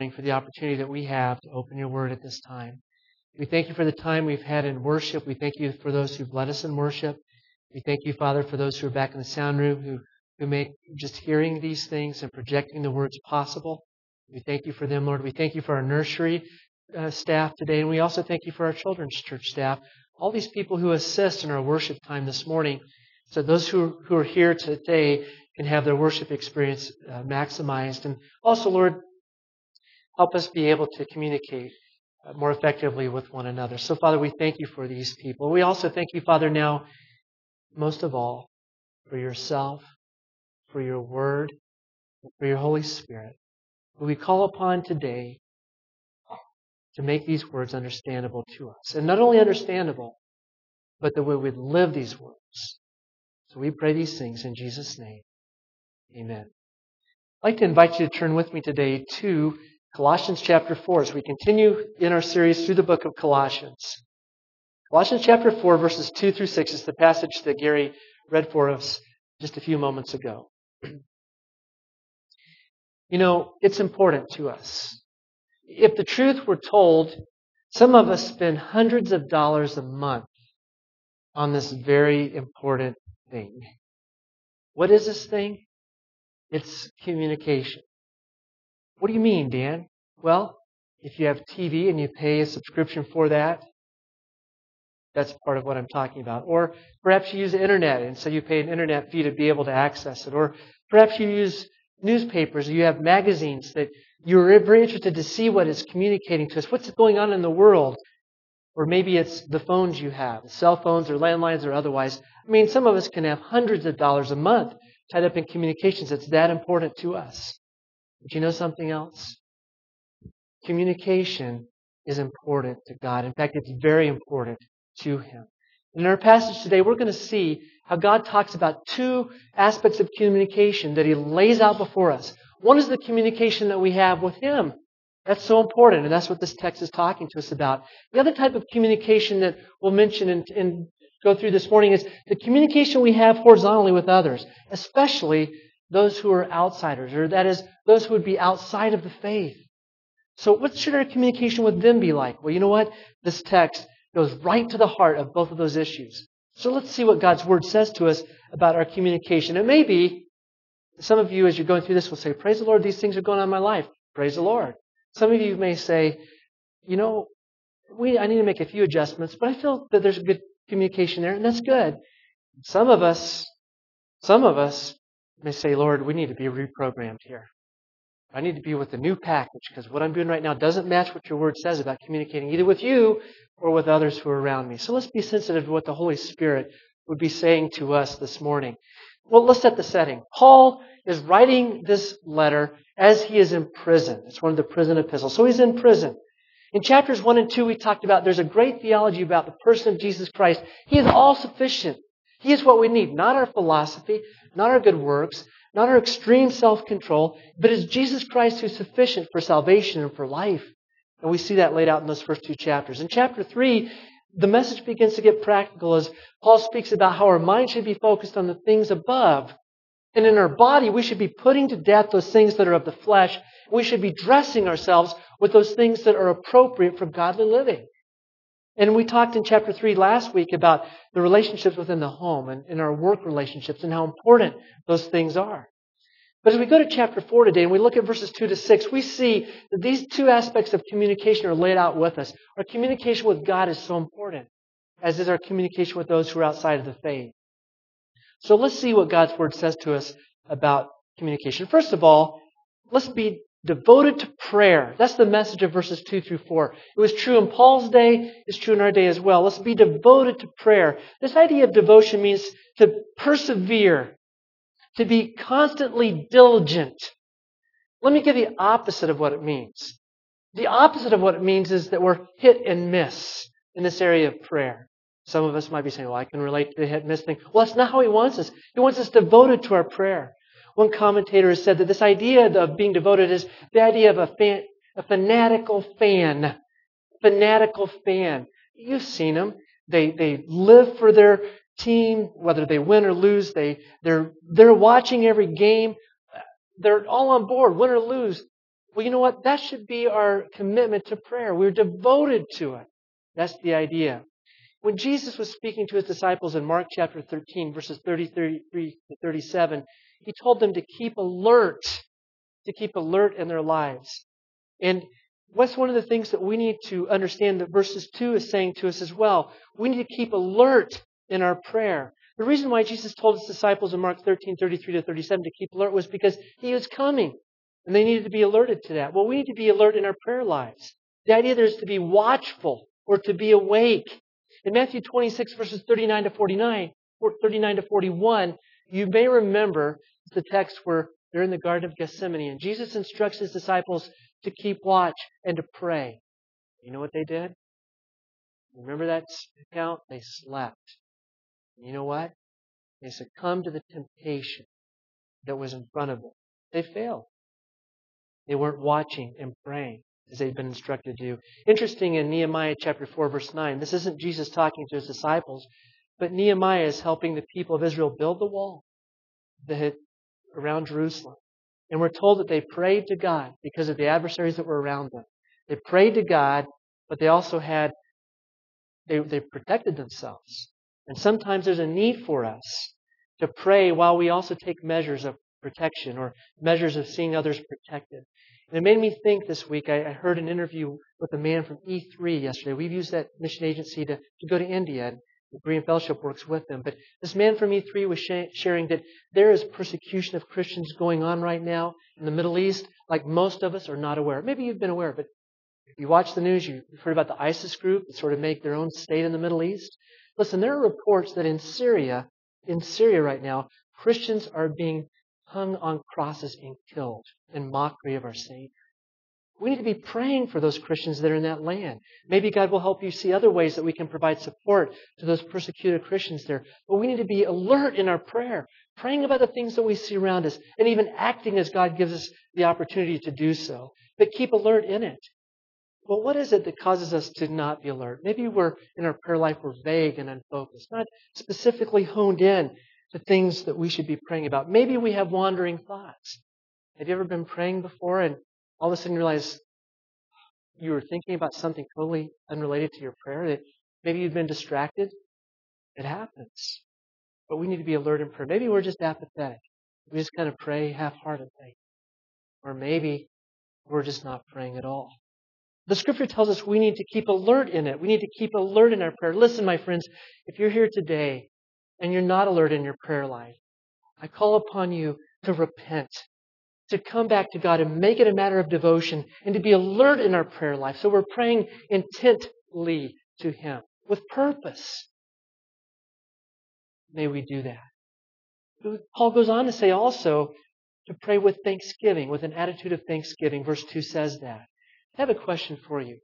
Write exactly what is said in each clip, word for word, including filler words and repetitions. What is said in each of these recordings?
for the opportunity that we have to open your word at this time. We thank you for the time we've had in worship. We thank you for those who've led us in worship. We thank you, Father, for those who are back in the sound room who, who make just hearing these things and projecting the words possible. We thank you for them, Lord. We thank you for our nursery uh, staff today, and we also thank you for our children's church staff, all these people who assist in our worship time this morning, so those who, who are here today can have their worship experience uh, maximized. And also, Lord, help us be able to communicate uh, more effectively with one another. So, Father, we thank you for these people. We also thank you, Father, now, most of all, for yourself, for your word, and for your Holy Spirit, who we call upon today to make these words understandable to us. And not only understandable, but that we would live these words. So we pray these things in Jesus' name. Amen. I'd like to invite you to turn with me today to Colossians chapter four as we continue in our series through the book of Colossians. Colossians chapter four, verses two through six is the passage that Gary read for us just a few moments ago. You know, it's important to us. If the truth were told, some of us spend hundreds of dollars a month on this very important thing. What is this thing? It's communication. What do you mean, Dan? Well, if you have T V and you pay a subscription for that, that's part of what I'm talking about. Or perhaps you use the internet, and so you pay an internet fee to be able to access it. Or perhaps you use newspapers, or you have magazines that you're very interested to see what is communicating to us, what's going on in the world. Or maybe it's the phones you have, cell phones or landlines or otherwise. I mean, some of us can have hundreds of dollars a month tied up in communications. It's that important to us. But you know something else? Communication is important to God. In fact, it's very important to Him. In our passage today, we're going to see how God talks about two aspects of communication that He lays out before us. One is the communication that we have with Him. That's so important, and that's what this text is talking to us about. The other type of communication that we'll mention and, and go through this morning is the communication we have horizontally with others, especially those who are outsiders, or that is, those who would be outside of the faith. So what should our communication with them be like? Well, you know what? This text goes right to the heart of both of those issues. So let's see what God's Word says to us about our communication. And maybe some of you, as you're going through this, will say, praise the Lord, these things are going on in my life. Praise the Lord. Some of you may say, you know, we I need to make a few adjustments, but I feel that there's good communication there, and that's good. Some of us, some of us may say, Lord, we need to be reprogrammed here. I need to be with the new package, because what I'm doing right now doesn't match what your Word says about communicating either with you or with others who are around me. So let's be sensitive to what the Holy Spirit would be saying to us this morning. Well, let's set the setting. Paul is writing this letter as he is in prison. It's one of the prison epistles. So he's in prison. In chapters one and two, we talked about there's a great theology about the person of Jesus Christ. He is all sufficient. He is what we need, not our philosophy, not our good works, not our extreme self-control, but it's Jesus Christ who's sufficient for salvation and for life. And we see that laid out in those first two chapters. In chapter three, the message begins to get practical as Paul speaks about how our mind should be focused on the things above. And in our body, we should be putting to death those things that are of the flesh. We should be dressing ourselves with those things that are appropriate for godly living. And we talked in chapter three last week about the relationships within the home and in our work relationships and how important those things are. But as we go to chapter four today and we look at verses two to six, we see that these two aspects of communication are laid out with us. Our communication with God is so important, as is our communication with those who are outside of the faith. So let's see what God's Word says to us about communication. First of all, let's be devoted to prayer. That's the message of verses two through four. It was true in Paul's day. It's true in our day as well. Let's be devoted to prayer. This idea of devotion means to persevere, to be constantly diligent. Let me give you the opposite of what it means. The opposite of what it means is that we're hit and miss in this area of prayer. Some of us might be saying, well, I can relate to the hit and miss thing. Well, that's not how He wants us. He wants us devoted to our prayer. One commentator has said that this idea of being devoted is the idea of a fan, a fanatical fan. Fanatical fan. You've seen them. They they live for their team, whether they win or lose. They they're they're watching every game. They're all on board, win or lose. Well, you know what? That should be our commitment to prayer. We're devoted to it. That's the idea. When Jesus was speaking to his disciples in Mark chapter thirteen, verses thirty, thirty-three to thirty-seven, he told them to keep alert, to keep alert in their lives. And what's one of the things that we need to understand that verses two is saying to us as well? We need to keep alert in our prayer. The reason why Jesus told his disciples in Mark thirteen, thirty-three to thirty-seven to keep alert was because he was coming. And they needed to be alerted to that. Well, we need to be alert in our prayer lives. The idea there is to be watchful or to be awake. In Matthew twenty-six, verses thirty-nine to forty-nine, or thirty-nine to forty-one, you may remember the text where they're in the Garden of Gethsemane, and Jesus instructs his disciples to keep watch and to pray. You know what they did? Remember that account? They slept. And you know what? They succumbed to the temptation that was in front of them. They failed. They weren't watching and praying as they'd been instructed to do. Interesting, in Nehemiah chapter four, verse nine, this isn't Jesus talking to his disciples, but Nehemiah is helping the people of Israel build the wall that around Jerusalem. And we're told that they prayed to God because of the adversaries that were around them. They prayed to God, but they also had, they, they protected themselves. And sometimes there's a need for us to pray while we also take measures of protection or measures of seeing others protected. And it made me think this week, I, I heard an interview with a man from E three yesterday. We've used that mission agency to, to go to India, and the Berean Fellowship works with them. But this man from E three was sh- sharing that there is persecution of Christians going on right now in the Middle East, like most of us are not aware. Maybe you've been aware, but if you watch the news, you've heard about the ISIS group that sort of make their own state in the Middle East. Listen, there are reports that in Syria, in Syria right now, Christians are being hung on crosses and killed in mockery of our Savior. We need to be praying for those Christians that are in that land. Maybe God will help you see other ways that we can provide support to those persecuted Christians there. But we need to be alert in our prayer, praying about the things that we see around us, and even acting as God gives us the opportunity to do so. But keep alert in it. Well, what is it that causes us to not be alert? Maybe we're, in our prayer life, we're vague and unfocused, not specifically honed in to things that we should be praying about. Maybe we have wandering thoughts. Have you ever been praying before and all of a sudden you realize you were thinking about something totally unrelated to your prayer? That maybe you've been distracted? It happens. But we need to be alert in prayer. Maybe we're just apathetic. We just kind of pray half-heartedly. Or maybe we're just not praying at all. The Scripture tells us we need to keep alert in it. We need to keep alert in our prayer. Listen, my friends, if you're here today and you're not alert in your prayer life, I call upon you to repent, to come back to God and make it a matter of devotion, and to be alert in our prayer life. So we're praying intently to Him with purpose. May we do that. Paul goes on to say also to pray with thanksgiving, with an attitude of thanksgiving. Verse two says that. I have a question for you.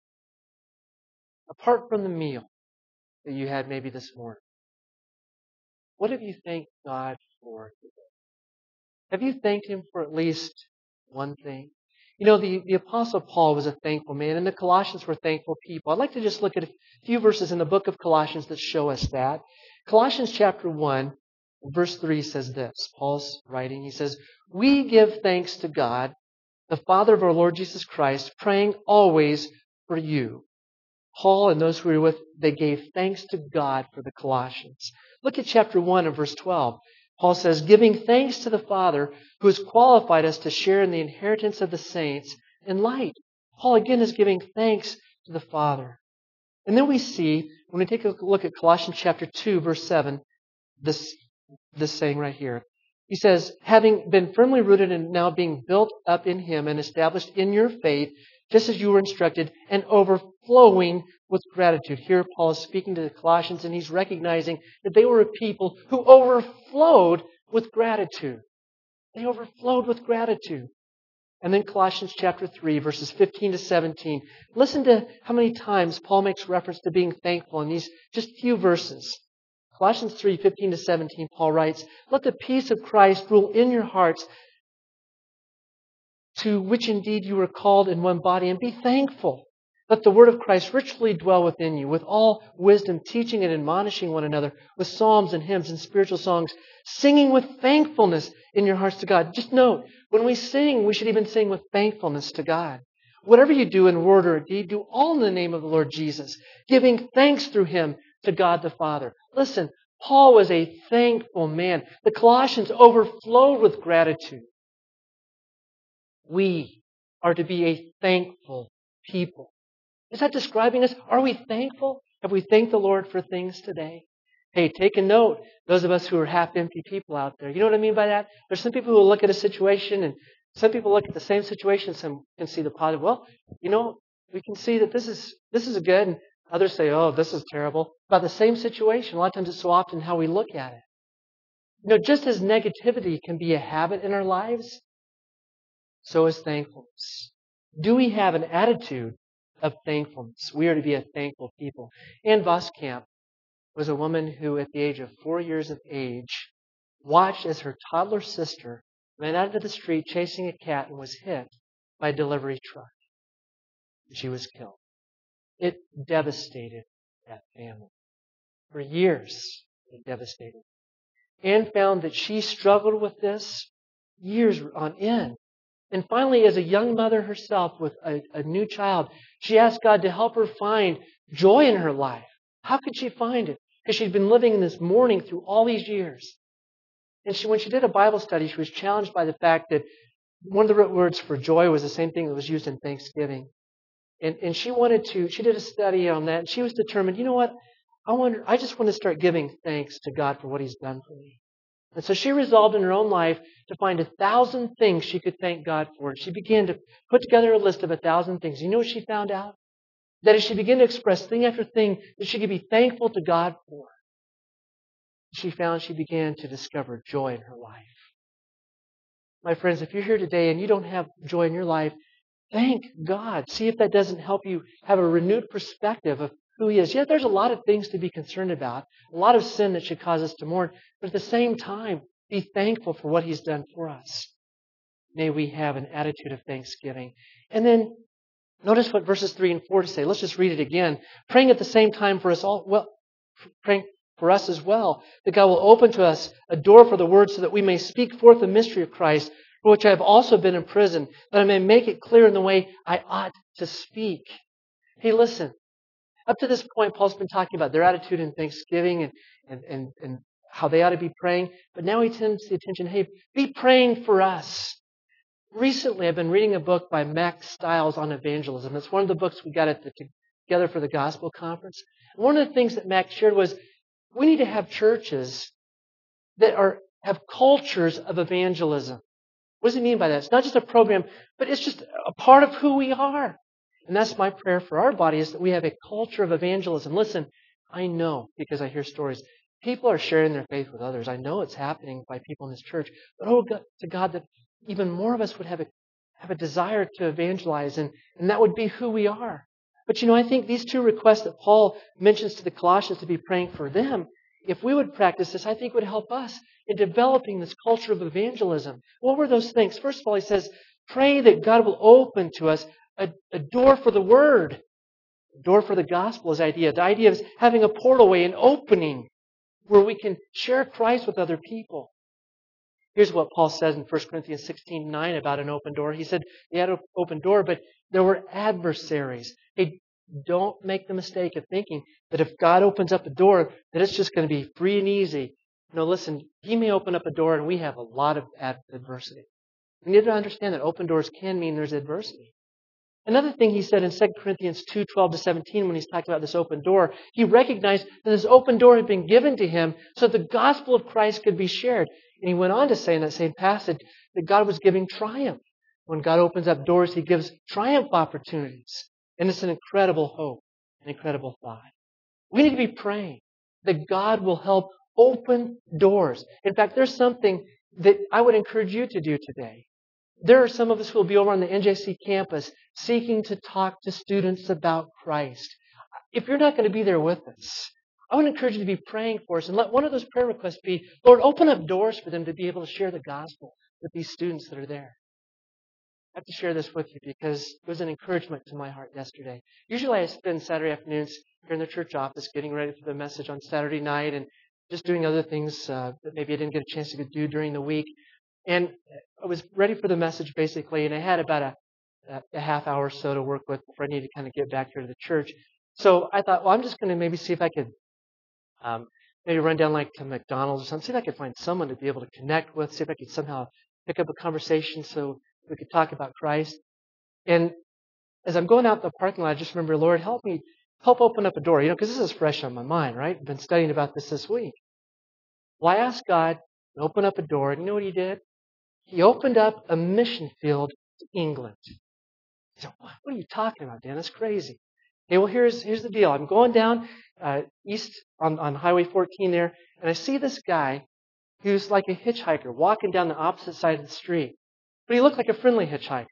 Apart from the meal that you had maybe this morning, what have you thanked God for today? Have you thanked Him for at least one thing? You know, the, the Apostle Paul was a thankful man, and the Colossians were thankful people. I'd like to just look at a few verses in the book of Colossians that show us that. Colossians chapter one, verse three says this. Paul's writing, he says, "We give thanks to God, the Father of our Lord Jesus Christ, praying always for you." Paul and those who were with, they gave thanks to God for the Colossians. Look at chapter one and verse twelve. Paul says, "Giving thanks to the Father who has qualified us to share in the inheritance of the saints in light." Paul again is giving thanks to the Father. And then we see, when we take a look at Colossians chapter two, verse seven, this, this saying right here. He says, "Having been firmly rooted and now being built up in Him and established in your faith, just as you were instructed, and overflowing with gratitude." Here Paul is speaking to the Colossians, and he's recognizing that they were a people who overflowed with gratitude. They overflowed with gratitude. And then Colossians chapter three, verses fifteen to seventeen. Listen to how many times Paul makes reference to being thankful in these just few verses. Colossians three, fifteen to seventeen, Paul writes, "Let the peace of Christ rule in your hearts, to which indeed you were called in one body, and be thankful. Let the word of Christ richly dwell within you, with all wisdom, teaching and admonishing one another, with psalms and hymns and spiritual songs, singing with thankfulness in your hearts to God. Just note, when we sing, we should even sing with thankfulness to God. Whatever you do in word or deed, do all in the name of the Lord Jesus, giving thanks through Him to God the Father. Listen, Paul was a thankful man. The Colossians overflowed with gratitude. We are to be a thankful people. Is that describing us? Are we thankful? Have we thanked the Lord for things today? Hey, take a note, those of us who are half-empty people out there. You know what I mean by that? There's some people who look at a situation, and some people look at the same situation, some can see the positive. Well, you know, we can see that this is this is good, and others say, oh, this is terrible. About the same situation. A lot of times it's so often how we look at it. You know, just as negativity can be a habit in our lives, so is thankfulness. Do we have an attitude of thankfulness? We are to be a thankful people. Ann Voskamp was a woman who, at the age of four years of age, watched as her toddler sister ran out into the street chasing a cat and was hit by a delivery truck. She was killed. It devastated that family. For years, it devastated. Ann found that she struggled with this years on end. And finally, as a young mother herself with a, a new child, she asked God to help her find joy in her life. How could she find it? Because she'd been living in this mourning through all these years. And she, when she did a Bible study, she was challenged by the fact that one of the root words for joy was the same thing that was used in Thanksgiving. And, and she wanted to, she did a study on that, and she was determined, you know what? I wonder, I just want to start giving thanks to God for what He's done for me. And so she resolved in her own life to find a thousand things she could thank God for. And she began to put together a list of a thousand things. You know what she found out? That as she began to express thing after thing that she could be thankful to God for, she found she began to discover joy in her life. My friends, if you're here today and you don't have joy in your life, thank God. See if that doesn't help you have a renewed perspective of who He is. Yeah, there's a lot of things to be concerned about, a lot of sin that should cause us to mourn, but at the same time, be thankful for what He's done for us. May we have an attitude of thanksgiving. And then, notice what verses three and four to say. Let's just read it again. Praying at the same time for us all, well, praying for us as well, that God will open to us a door for the word so that we may speak forth the mystery of Christ, for which I have also been imprisoned, that I may make it clear in the way I ought to speak. Hey, listen. Up to this point, Paul's been talking about their attitude in thanksgiving and, and, and, and how they ought to be praying. But now he turns the attention, hey, be praying for us. Recently, I've been reading a book by Max Stiles on evangelism. It's one of the books we got at the Together for the Gospel Conference. One of the things that Max shared was we need to have churches that are have cultures of evangelism. What does he mean by that? It's not just a program, but it's just a part of who we are. And that's my prayer for our body, is that we have a culture of evangelism. Listen, I know, because I hear stories, people are sharing their faith with others. I know it's happening by people in this church. But oh, God, to God, that even more of us would have a, have a desire to evangelize, and, and that would be who we are. But you know, I think these two requests that Paul mentions to the Colossians to be praying for them, if we would practice this, I think would help us in developing this culture of evangelism. What were those things? First of all, he says, pray that God will open to us a, a door for the Word. A door for the gospel is the idea. The idea of having a portal way, an opening where we can share Christ with other people. Here's what Paul says in First Corinthians sixteen nine about an open door. He said they had an open door, but there were adversaries. Hey, don't make the mistake of thinking that if God opens up a door, that it's just going to be free and easy. No, listen, He may open up a door and we have a lot of adversity. We need to understand that open doors can mean there's adversity. Another thing he said in Second Corinthians two twelve to seventeen, when he's talking about this open door, he recognized that this open door had been given to him so that the gospel of Christ could be shared. And he went on to say in that same passage that God was giving triumph. When God opens up doors, He gives triumph opportunities. And it's an incredible hope, an incredible thought. We need to be praying that God will help open doors. In fact, there's something that I would encourage you to do today. There are some of us who will be over on the N J C campus seeking to talk to students about Christ. If you're not going to be there with us, I would encourage you to be praying for us. And let one of those prayer requests be, Lord, open up doors for them to be able to share the gospel with these students that are there. have to share this with you because it was an encouragement to my heart yesterday. Usually I spend Saturday afternoons here in the church office getting ready for the message on Saturday night and just doing other things uh, that maybe I didn't get a chance to do during the week. And I was ready for the message basically, and I had about a, a half hour or so to work with before I needed to kind of get back here to the church. So I thought, well, I'm just going to maybe see if I could um, maybe run down like to McDonald's or something, see if I could find someone to be able to connect with, see if I could somehow pick up a conversation so we could talk about Christ. And as I'm going out the parking lot, I just remember, Lord, help me, help open up a door, you know, because this is fresh on my mind, right? I've been studying about this this week. Well, I asked God to open up a door, and you know what He did? He opened up a mission field to England. I said, what are you talking about, Dan? That's crazy. Okay, well, here's here's the deal. I'm going down uh, east on, on Highway fourteen there, and I see this guy who's like a hitchhiker walking down the opposite side of the street. But he looked like a friendly hitchhiker.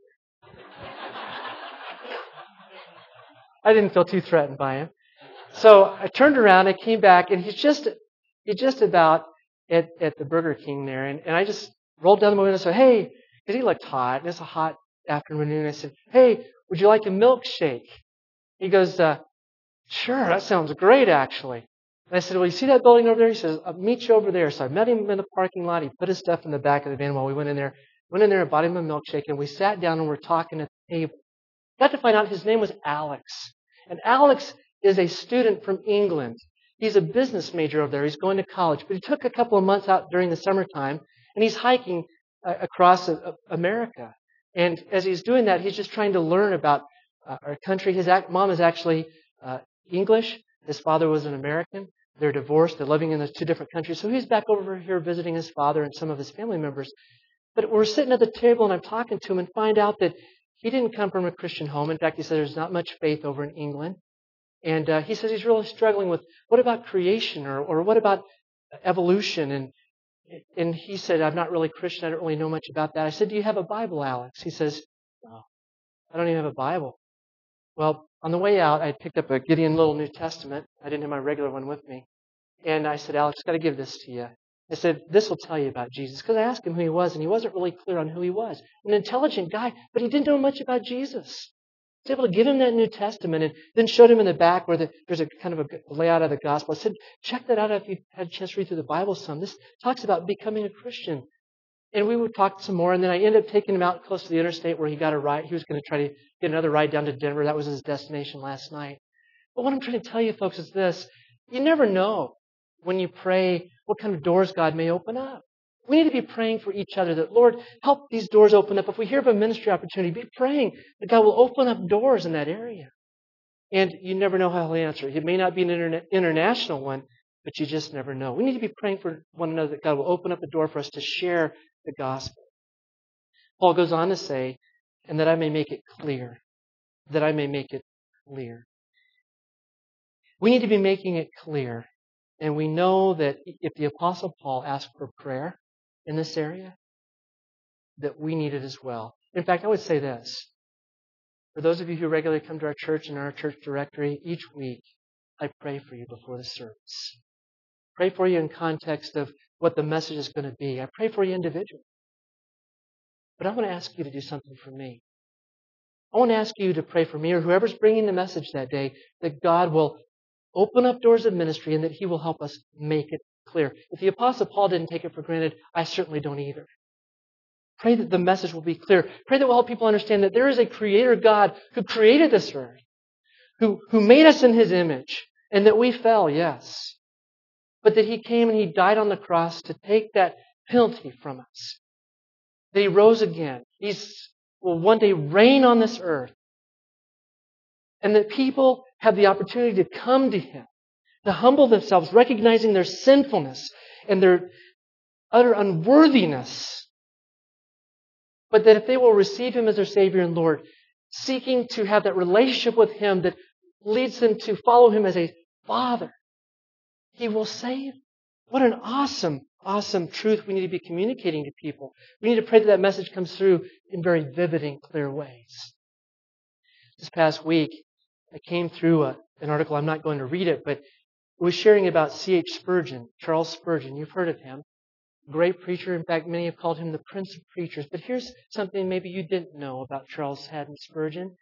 I didn't feel too threatened by him. So I turned around, I came back, and he's just he's just about at, at the Burger King there. And, and I just rolled down the window and said, hey, because he looked hot, and it's a hot afternoon. I said, hey, would you like a milkshake? He goes, uh, sure, that sounds great, actually. And I said, well, you see that building over there? He says, I'll meet you over there. So I met him in the parking lot. He put his stuff in the back of the van while we went in there. Went in there and bought him a milkshake, and we sat down and we're talking at the table. Got to find out his name was Alex. And Alex is a student from England. He's a business major over there. He's going to college. But he took a couple of months out during the summertime, and he's hiking uh, across uh, America. And as he's doing that, he's just trying to learn about uh, our country. His ac- mom is actually uh, English. His father was an American. They're divorced. They're living in those two different countries. So he's back over here visiting his father and some of his family members. But we're sitting at the table, and I'm talking to him and find out that he didn't come from a Christian home. In fact, he said there's not much faith over in England. And uh, he says he's really struggling with what about creation or, or what about evolution? And and he said, I'm not really Christian. I don't really know much about that. I said, do you have a Bible, Alex? He says, no, I don't even have a Bible. Well, on the way out, I picked up a Gideon Little New Testament. I didn't have my regular one with me. And I said, Alex, I've got to give this to you. I said, this will tell you about Jesus. Because I asked him who he was, and he wasn't really clear on who he was. An intelligent guy, but he didn't know much about Jesus. I was able to give him that New Testament and then showed him in the back where the, there's a kind of a layout of the gospel. I said, check that out if you had a chance to read through the Bible some. This talks about becoming a Christian. And we would talk some more, and then I ended up taking him out close to the interstate where he got a ride. He was going to try to get another ride down to Denver. That was his destination last night. But what I'm trying to tell you, folks, is this. You never know when you pray what kind of doors God may open up. We need to be praying for each other that, Lord, help these doors open up. If we hear of a ministry opportunity, be praying that God will open up doors in that area. And you never know how He'll answer. It may not be an interna- international one, but you just never know. We need to be praying for one another that God will open up a door for us to share the gospel. Paul goes on to say, and that I may make it clear. That I may make it clear. We need to be making it clear. And we know that if the Apostle Paul asked for prayer in this area, that we need it as well. In fact, I would say this. For those of you who regularly come to our church and our church directory, each week I pray for you before the service. Pray for you in context of what the message is going to be. I pray for you individually. But I want to ask you to do something for me. I want to ask you to pray for me or whoever's bringing the message that day that God will open up doors of ministry and that He will help us make it clear. If the Apostle Paul didn't take it for granted, I certainly don't either. Pray that the message will be clear. Pray that will help people understand that there is a Creator God who created this earth, who, who made us in His image, and that we fell, yes. But that He came and He died on the cross to take that penalty from us. That He rose again. He's will one day reign on this earth. And that people have the opportunity to come to Him, to humble themselves, recognizing their sinfulness and their utter unworthiness. But that if they will receive Him as their Savior and Lord, seeking to have that relationship with Him that leads them to follow Him as a Father, He will save. What an awesome, awesome truth we need to be communicating to people. We need to pray that that message comes through in very vivid and clear ways. This past week, I came through a, an article, I'm not going to read it, but it was sharing about C H Spurgeon, Charles Spurgeon. You've heard of him. great preacher. In fact, many have called him the Prince of Preachers. But here's something maybe you didn't know about Charles Haddon Spurgeon.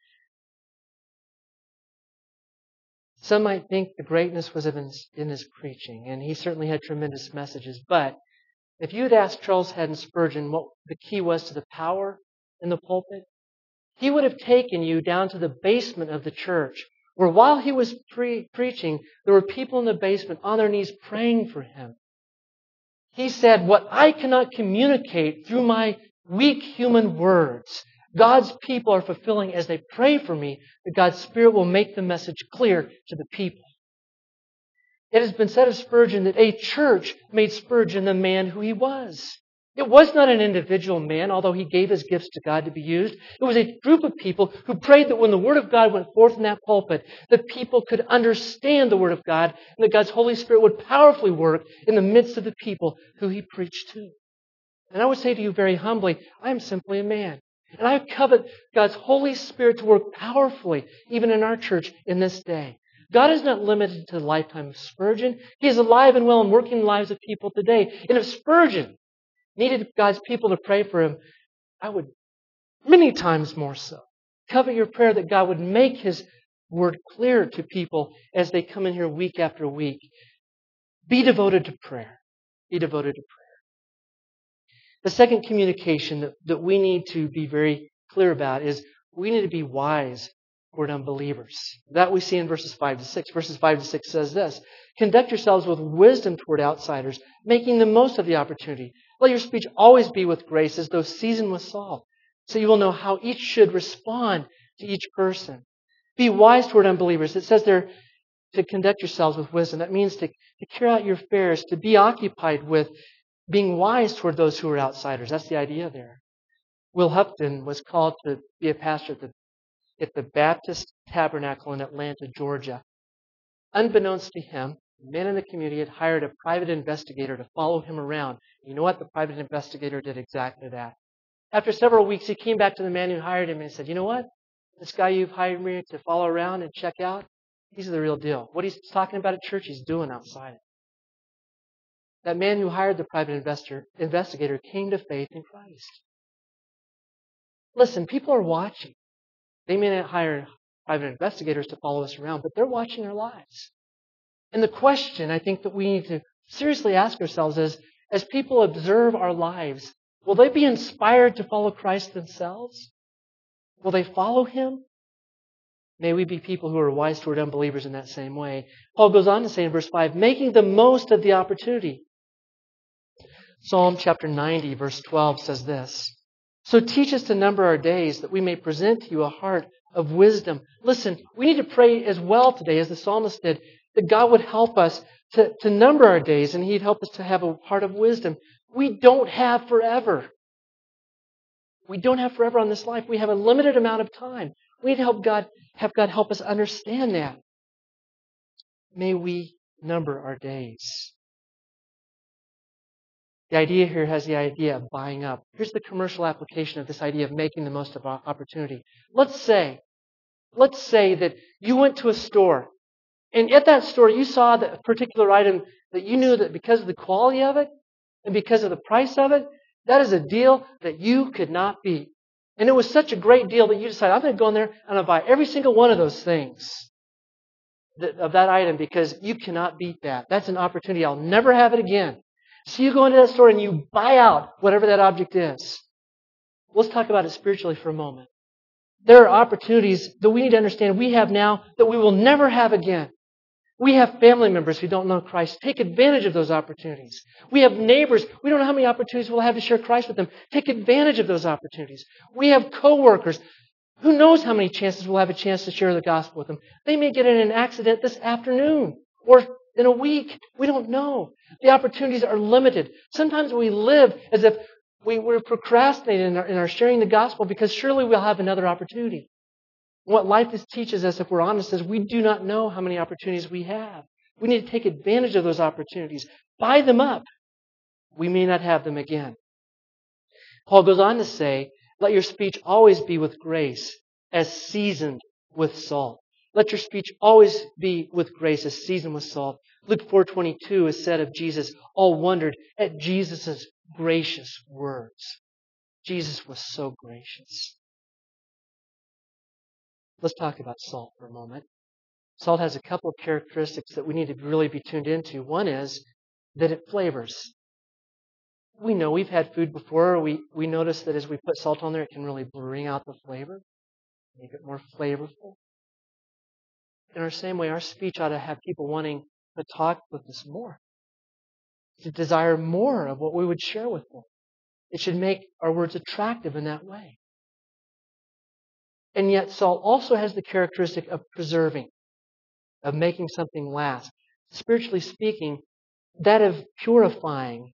Some might think the greatness was in his, in his preaching, and he certainly had tremendous messages. But if you had asked Charles Haddon Spurgeon what the key was to the power in the pulpit, he would have taken you down to the basement of the church, where while he was pre- preaching, there were people in the basement on their knees praying for him. He said, what I cannot communicate through my weak human words, God's people are fulfilling as they pray for me, that God's Spirit will make the message clear to the people. It has been said of Spurgeon that a church made Spurgeon the man who he was. It was not an individual man, although he gave his gifts to God to be used. It was a group of people who prayed that when the Word of God went forth in that pulpit, that people could understand the Word of God and that God's Holy Spirit would powerfully work in the midst of the people who he preached to. And I would say to you very humbly, I am simply a man. And I covet God's Holy Spirit to work powerfully, even in our church in this day. God is not limited to the lifetime of Spurgeon. He is alive and well and working in the lives of people today. And if Spurgeon needed God's people to pray for him, I would many times more so covet your prayer that God would make His Word clear to people as they come in here week after week. Be devoted to prayer. Be devoted to prayer. The second communication that, that we need to be very clear about is we need to be wise toward unbelievers. That we see in verses five to six. Verses five to six says this, conduct yourselves with wisdom toward outsiders, making the most of the opportunity. Let your speech always be with grace, as though seasoned with salt, so you will know how each should respond to each person. Be wise toward unbelievers. It says there to conduct yourselves with wisdom. That means to, to carry out your affairs, to be occupied with being wise toward those who are outsiders. That's the idea there. Will Hupton was called to be a pastor at the, at the Baptist Tabernacle in Atlanta, Georgia. Unbeknownst to him, men in the community had hired a private investigator to follow him around. You know what? The private investigator did exactly that. After several weeks, he came back to the man who hired him and said, you know what? This guy you've hired me to follow around and check out, he's the real deal. What he's talking about at church, he's doing outside it. That man who hired the private investor, investigator came to faith in Christ. Listen, people are watching. They may not hire private investigators to follow us around, but they're watching our lives. And the question I think that we need to seriously ask ourselves is, as people observe our lives, will they be inspired to follow Christ themselves? Will they follow Him? May we be people who are wise toward unbelievers in that same way. Paul goes on to say in verse five, making the most of the opportunity. Psalm chapter ninety, verse twelve says this, so teach us to number our days that we may present to you a heart of wisdom. Listen, we need to pray as well today as the psalmist did, that God would help us to, to number our days and He'd help us to have a heart of wisdom. We don't have forever. We don't have forever on this life. We have a limited amount of time. We need to help God, have God help us understand that. May we number our days. The idea here has the idea of buying up. Here's the commercial application of this idea of making the most of our opportunity. Let's say, let's say that you went to a store, and at that store you saw that particular item that you knew that because of the quality of it and because of the price of it, that is a deal that you could not beat. And it was such a great deal that you decided, I'm going to go in there and I'm going to buy every single one of those things that, of that item because you cannot beat that. That's an opportunity. I'll never have it again. So you go into that store and you buy out whatever that object is. Let's talk about it spiritually for a moment. There are opportunities that we need to understand we have now that we will never have again. We have family members who don't know Christ. Take advantage of those opportunities. We have neighbors. We don't know how many opportunities we'll have to share Christ with them. Take advantage of those opportunities. We have co-workers. Who knows how many chances we'll have a chance to share the gospel with them. They may get in an accident this afternoon or in a week. We don't know. The opportunities are limited. Sometimes we live as if we, we're procrastinating in our, in our sharing the gospel because surely we'll have another opportunity. What life is, teaches us, if we're honest, is we do not know how many opportunities we have. We need to take advantage of those opportunities. Buy them up. We may not have them again. Paul goes on to say, let your speech always be with grace, as seasoned with salt. Let your speech always be with grace, as seasoned with salt, Luke four twenty-two is said of Jesus, all wondered at Jesus' gracious words. Jesus was so gracious. Let's talk about salt for a moment. Salt has a couple of characteristics that we need to really be tuned into. One is that it flavors. We know we've had food before. We, we notice that as we put salt on there, it can really bring out the flavor, make it more flavorful. In our same way, our speech ought to have people wanting to talk with us more, to desire more of what we would share with them. It should make our words attractive in that way. And yet salt also has the characteristic of preserving, of making something last. Spiritually speaking, that of purifying.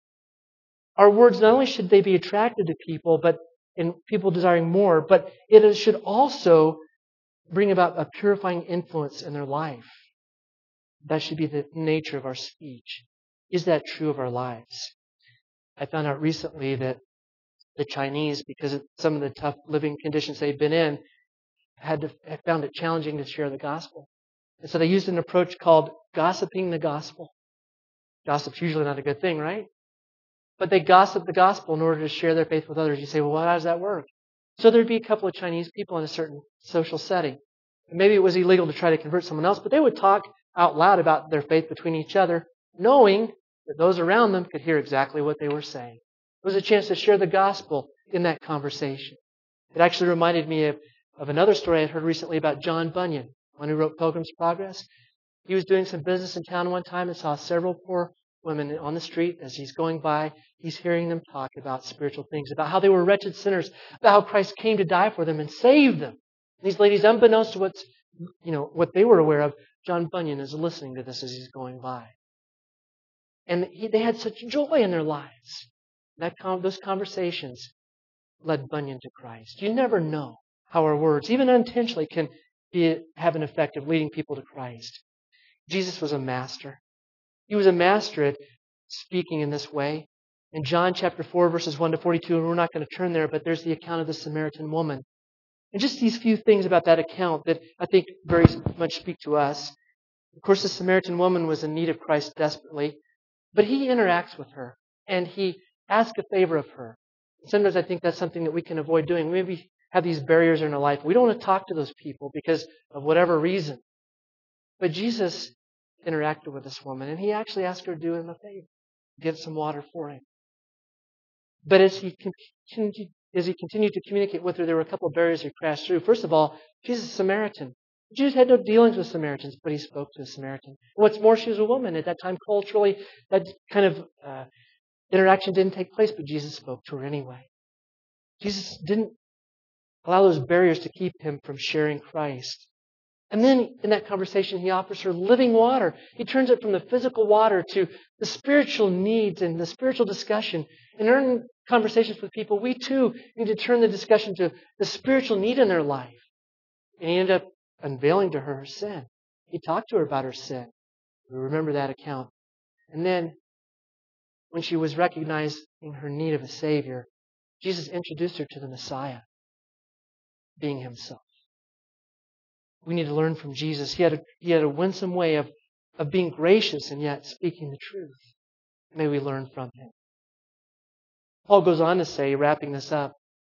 Our words, not only should they be attractive to people, but in people desiring more, but it should also bring about a purifying influence in their life. That should be the nature of our speech. Is that true of our lives? I found out recently that the Chinese, because of some of the tough living conditions they've been in, had to, had found it challenging to share the gospel. And so they used an approach called gossiping the gospel. Gossip's usually not a good thing, right? But they gossip the gospel in order to share their faith with others. You say, well, how does that work? So there'd be a couple of Chinese people in a certain social setting. And maybe it was illegal to try to convert someone else, but they would talk out loud about their faith between each other, knowing that those around them could hear exactly what they were saying. It was a chance to share the gospel in that conversation. It actually reminded me of, of another story I heard recently about John Bunyan, one who wrote Pilgrim's Progress. He was doing some business in town one time and saw several poor women on the street. As he's going by, he's hearing them talk about spiritual things, about how they were wretched sinners, about how Christ came to die for them and save them. These ladies, unbeknownst to what's, you know, what they were aware of, John Bunyan is listening to this as he's going by. And he, they had such joy in their lives. That those conversations led Bunyan to Christ. You never know how our words, even unintentionally, can be, have an effect of leading people to Christ. Jesus was a master. He was a master at speaking in this way. In John chapter four, verses one to forty-two, and we're not going to turn there, but there's the account of the Samaritan woman. And just these few things about that account that I think very much speak to us. Of course, the Samaritan woman was in need of Christ desperately, but he interacts with her, and he asks a favor of her. Sometimes I think that's something that we can avoid doing. We maybe have these barriers in our life. We don't want to talk to those people because of whatever reason. But Jesus interacted with this woman, and he actually asked her to do him a favor, get some water for him. But as he continued, as he continued to communicate with her, there were a couple of barriers he crashed through. First of all, she's a Samaritan. Jews had no dealings with Samaritans, but he spoke to a Samaritan. What's more, she was a woman. At that time, culturally, that kind of uh, interaction didn't take place, but Jesus spoke to her anyway. Jesus didn't allow those barriers to keep him from sharing Christ. And then in that conversation, he offers her living water. He turns it from the physical water to the spiritual needs and the spiritual discussion. And in conversations with people, we too need to turn the discussion to the spiritual need in their life. And he ended up unveiling to her her sin. He talked to her about her sin. We remember that account. And then when she was recognizing her need of a Savior, Jesus introduced her to the Messiah, being himself. We need to learn from Jesus. He had a, he had a winsome way of, of being gracious and yet speaking the truth. May we learn from him. Paul goes on to say, wrapping this up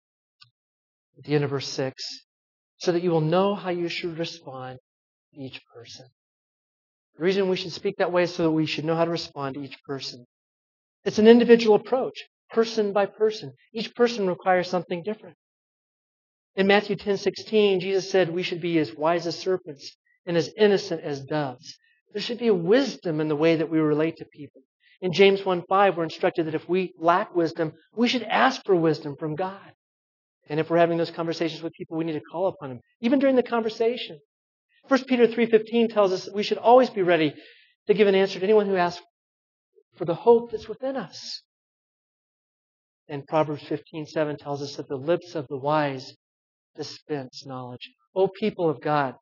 at the end of verse six, so that you will know how you should respond to each person. The reason we should speak that way is so that we should know how to respond to each person. It's an individual approach, person by person. Each person requires something different. In Matthew ten sixteen, Jesus said we should be as wise as serpents and as innocent as doves. There should be a wisdom in the way that we relate to people. In James one five, we're instructed that if we lack wisdom, we should ask for wisdom from God. And if we're having those conversations with people, we need to call upon Him, even during the conversation. First Peter three fifteen tells us that we should always be ready to give an answer to anyone who asks for the hope that's within us. And Proverbs fifteen seven tells us that the lips of the wise dispense knowledge. O people of God,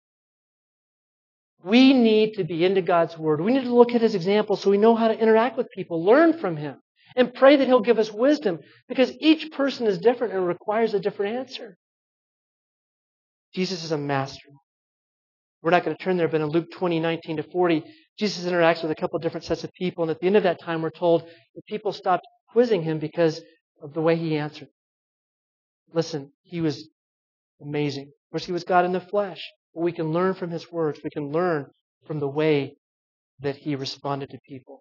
we need to be into God's Word. We need to look at His example so we know how to interact with people, learn from Him, and pray that He'll give us wisdom, because each person is different and requires a different answer. Jesus is a master. We're not going to turn there, but in Luke twenty, nineteen to forty, Jesus interacts with a couple of different sets of people. And at the end of that time, we're told that people stopped quizzing him because of the way he answered. Listen, he was amazing. Of course, he was God in the flesh. But we can learn from his words. We can learn from the way that he responded to people.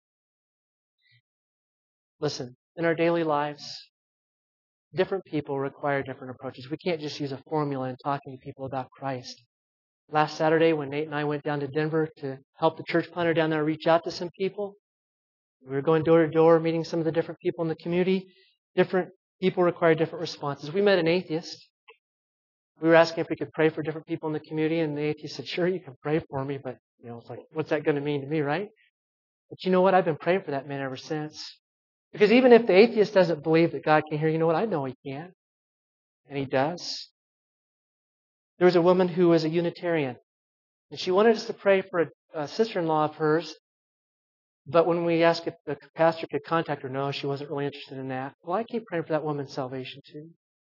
Listen, in our daily lives, different people require different approaches. We can't just use a formula in talking to people about Christ. Last Saturday, when Nate and I went down to Denver to help the church planter down there reach out to some people, we were going door to door, meeting some of the different people in the community. Different people require different responses. We met an atheist. We were asking if we could pray for different people in the community, and the atheist said, "Sure, you can pray for me," but you know, it's like, what's that going to mean to me, right? But you know what? I've been praying for that man ever since. Because even if the atheist doesn't believe that God can hear, you know what? I know he can. And he does. There was a woman who was a Unitarian. And she wanted us to pray for a, a sister-in-law of hers. But when we asked if the pastor could contact her, no, she wasn't really interested in that. Well, I keep praying for that woman's salvation too.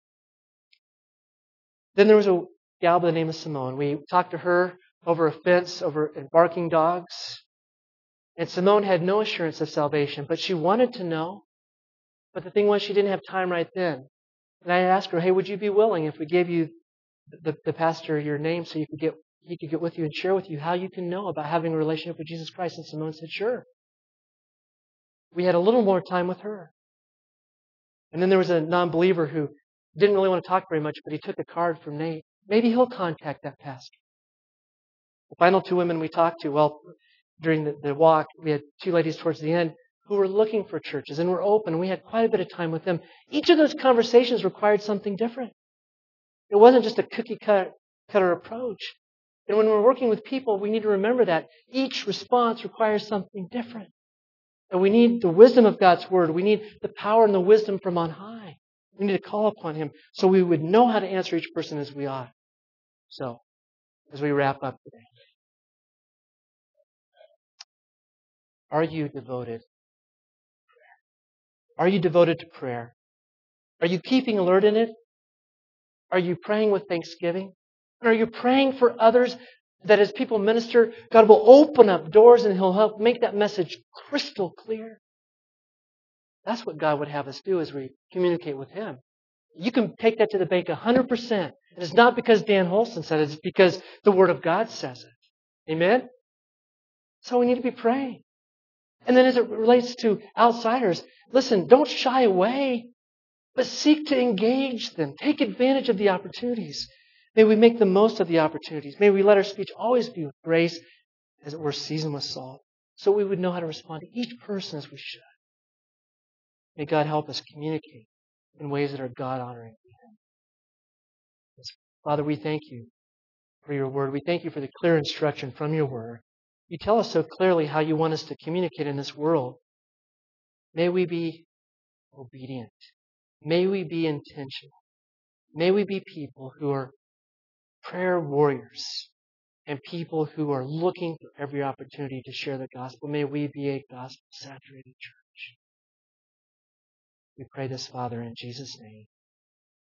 Then there was a gal by the name of Simone. We talked to her over a fence, over and barking dogs. And Simone had no assurance of salvation, but she wanted to know. But the thing was, she didn't have time right then. And I asked her, "Hey, would you be willing if we gave you the, the pastor your name so you could get he could get with you and share with you how you can know about having a relationship with Jesus Christ?" And Simone said, "Sure." We had a little more time with her. And then there was a non-believer who didn't really want to talk very much, but he took a card from Nate. Maybe he'll contact that pastor. The final two women we talked to, well, during the, the walk, we had two ladies towards the end who were looking for churches and were open. We had quite a bit of time with them. Each of those conversations required something different. It wasn't just a cookie cutter approach. And when we're working with people, we need to remember that each response requires something different. And we need the wisdom of God's Word. We need the power and the wisdom from on high. We need to call upon Him so we would know how to answer each person as we ought. So, as we wrap up today, are you devoted? Are you devoted to prayer? Are you keeping alert in it? Are you praying with thanksgiving? And are you praying for others that as people minister, God will open up doors and He'll help make that message crystal clear? That's what God would have us do as we communicate with Him. You can take that to the bank one hundred percent. And it's not because Dan Holston said it. It's because the Word of God says it. Amen? So we need to be praying. And then as it relates to outsiders, listen, don't shy away, but seek to engage them. Take advantage of the opportunities. May we make the most of the opportunities. May we let our speech always be with grace, as it were seasoned with salt, so we would know how to respond to each person as we should. May God help us communicate in ways that are God-honoring to Him. Father, we thank You for Your Word. We thank You for the clear instruction from Your Word. You tell us so clearly how You want us to communicate in this world. May we be obedient. May we be intentional. May we be people who are prayer warriors and people who are looking for every opportunity to share the gospel. May we be a gospel-saturated church. We pray this, Father, in Jesus' name.